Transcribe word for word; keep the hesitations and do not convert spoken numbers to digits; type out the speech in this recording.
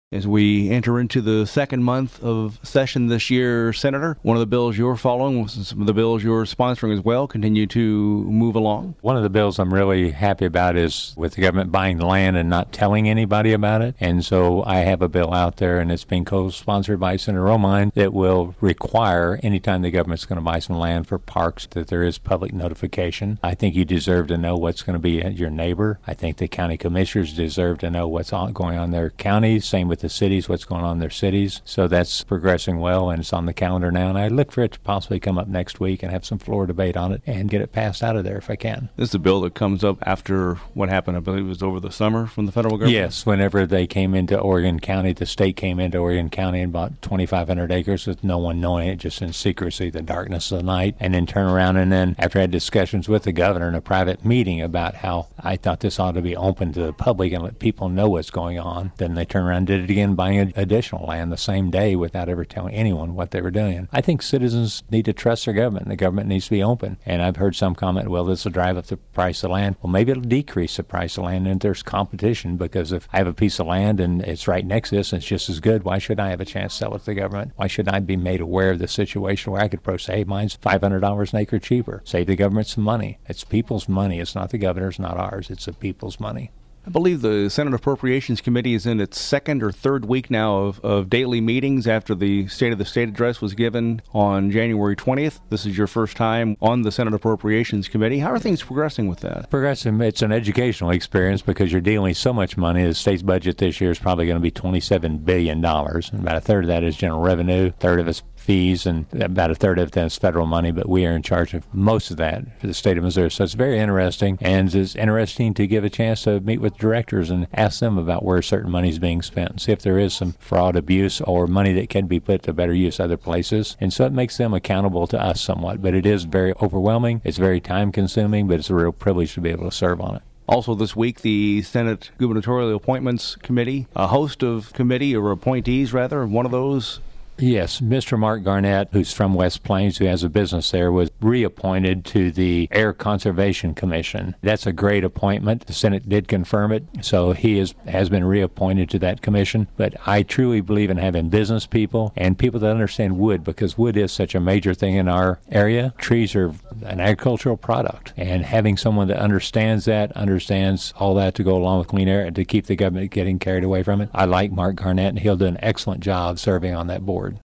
As we enter into the second month of session this year, Senator, one of the bills you're following, some of the bills you're sponsoring as well, continue to move along. One of the bills I'm really happy about is with the government buying the land and not telling anybody about it. And so I have a bill out there, and it's being co-sponsored by Senator Romine, that will require anytime the government's going to buy some land for parks that there is public notification. I think you deserve to know what's going to be at your neighbor. I think the county commissioners deserve to know what's on, going on in their counties. Same with the cities, what's going on in their cities. So that's progressing well, and it's on the calendar now. And I look for it to possibly come up next week and have some floor debate on it and get it passed out of there if I can. This is a bill that comes up after what happened, I believe it was over the summer from the federal government? Yes, whenever they came into Oregon County, the state came into Oregon County and bought twenty-five hundred acres with no one knowing it, just in secrecy, the darkness of the night, and then turn around and then, after I had discussions with the governor in a private meeting about how I thought this ought to be open to the public and let people know what's going on, then they turned around and did it again, buying a additional land the same day without ever telling anyone what they were doing. I think citizens need to trust their government, and the government needs to be open. And I've heard some comment, well, this will drive up the price of land. Well, maybe it'll decrease the price of land, and there's competition, because if I have a piece of land and it's right next to this and it's just as good, why should I have a chance to sell it to the government? Why should I be made aware of the situation where I could say, hey, mine's five hundred dollars an acre cheaper? Save the government some money. It's people's money. It's not the governor's, not ours. It's the people's money. I believe the Senate Appropriations Committee is in its second or third week now of, of daily meetings after the State of the State address was given on January twentieth. This is your first time on the Senate Appropriations Committee. How are things progressing with that? Progressing. It's an educational experience because you're dealing with so much money. The state's budget this year is probably going to be twenty-seven billion dollars. And about a third of that is general revenue, a third of it's fees, and about a third of that is federal money, but we are in charge of most of that for the state of Missouri. So it's very interesting, and it's interesting to give a chance to meet with directors and ask them about where certain money is being spent, see if there is some fraud, abuse, or money that can be put to better use other places. And so it makes them accountable to us somewhat, but it is very overwhelming. It's very time-consuming, but it's a real privilege to be able to serve on it. Also this week, the Senate Gubernatorial Appointments Committee, a host of committee, or appointees rather, one of those. Yes, Mister Mark Garnett, who's from West Plains, who has a business there, was reappointed to the Air Conservation Commission. That's a great appointment. The Senate did confirm it, so he is, has been reappointed to that commission. But I truly believe in having business people and people that understand wood, because wood is such a major thing in our area. Trees are an agricultural product, and having someone that understands that, understands all that to go along with clean air and to keep the government getting carried away from it. I like Mark Garnett, and he'll do an excellent job serving on that board.